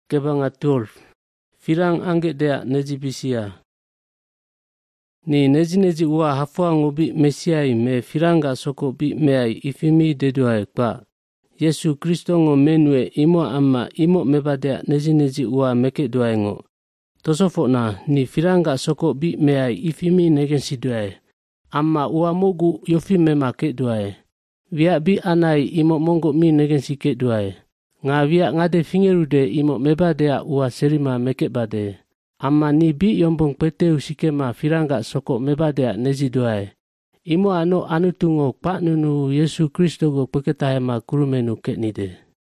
Kebanga 12. Firang angge dea neji bisia. Ni neji ua hafuangu bi mesiai me firanga soko bi meai ifimi deduai kwa. Yesu Kristo ngo menue imo amma imo mebadea neji ua meke duaingo. Tosofo na ni firanga soko bi meai ifimi negensi duai. Amma ua mogu yofi mema ke duai. Via bi anai imo mongo mi negensi ke duai. Nga via ngade fingerude imo mebadea ua serima meke bade. Amma ni bi yombong peteu sikema firanga soko mebadea nezi duai. Imo ano anutungo pak nunu Yesu Kristo go peketahema kurumenu ke nide.